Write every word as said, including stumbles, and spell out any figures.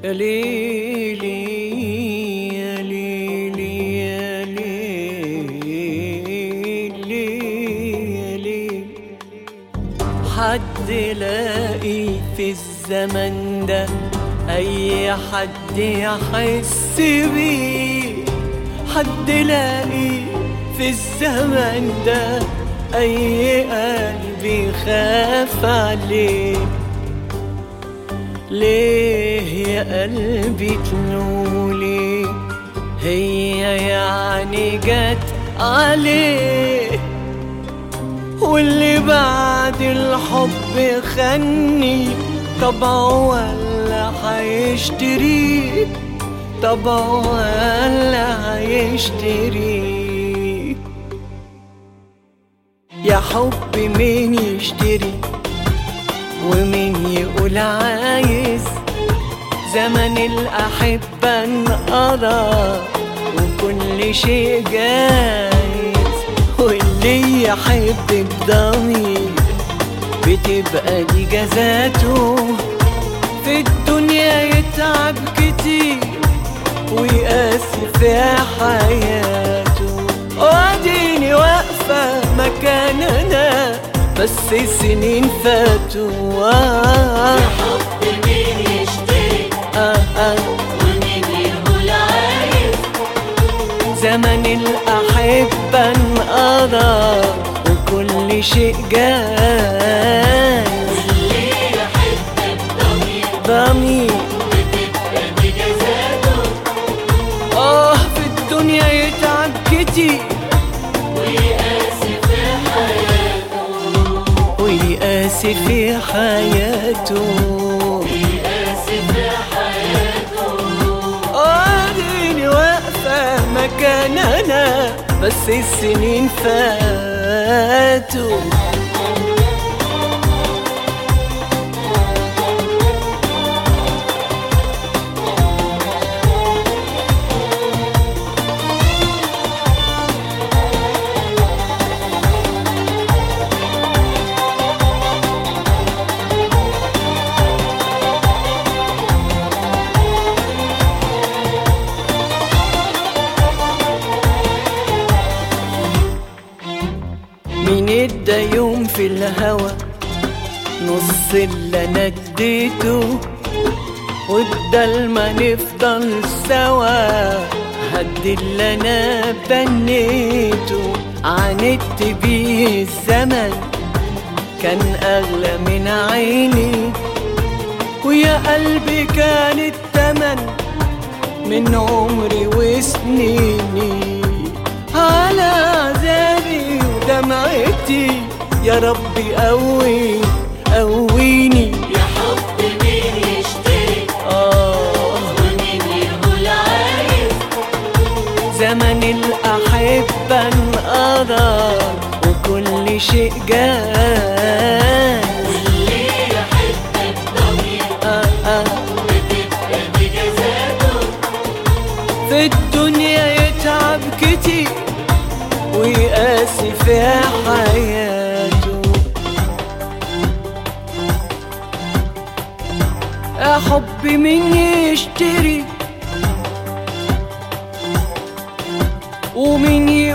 يا ليلي يا ليلي يا ليلي يا ليلي، حد لاقي في الزمن ده أي حد يحس بيه؟ حد لاقي في الزمن ده أي قلب يخاف عليه؟ ليه يا قلبي تنولي هي يعني جت عليه؟ واللي بعد الحب خني طبعه ولا هيشتريه؟ طبعه ولا هيشتريه؟ يا حب مين يشتري ومين يقول عايز؟ زمن الأحبة انقضى وكل شيء جايز، واللي يحب بضمير بتبقى دي جزاته. في الدنيا يتعب كتير ويقاسي في حياته، واديني واقفة مكان أنا بس السنين فاتوا. يا حب مين يشتري آه آه ومين يقول عايز؟ زمن الأحبة انقضى وكل شيء جايز، واللي يحب بضمير ضمير بتبقى دي جزاته. آه في الدنيا يتعب كتير ويقاسي في حياته، ويقاسي في حياته، ويقاسي في حياته. اديني واقفة مكان انا بس السنين فاتوا. مين ادى يوم في الهوى نص اللي انا اديته؟ وبدل ما نفضل سوا هدي اللي انا بنيته. عاندت بيه الزمن كان اغلى من عيني، ويا قلبي كان التمن من عمري وسنيني. على عذابي ودمعتي يا ربي قوي قويني. يا حب مين يشتري آه ومين يقول عايز؟ زمن الأحبة انقضى وكل شيء جايز، واللي يحب بضمير آه آه بتبقى دي جزاته. في الدنيا يتعب كتير ويقاسي في حياته. يا حب مين يشتري ومين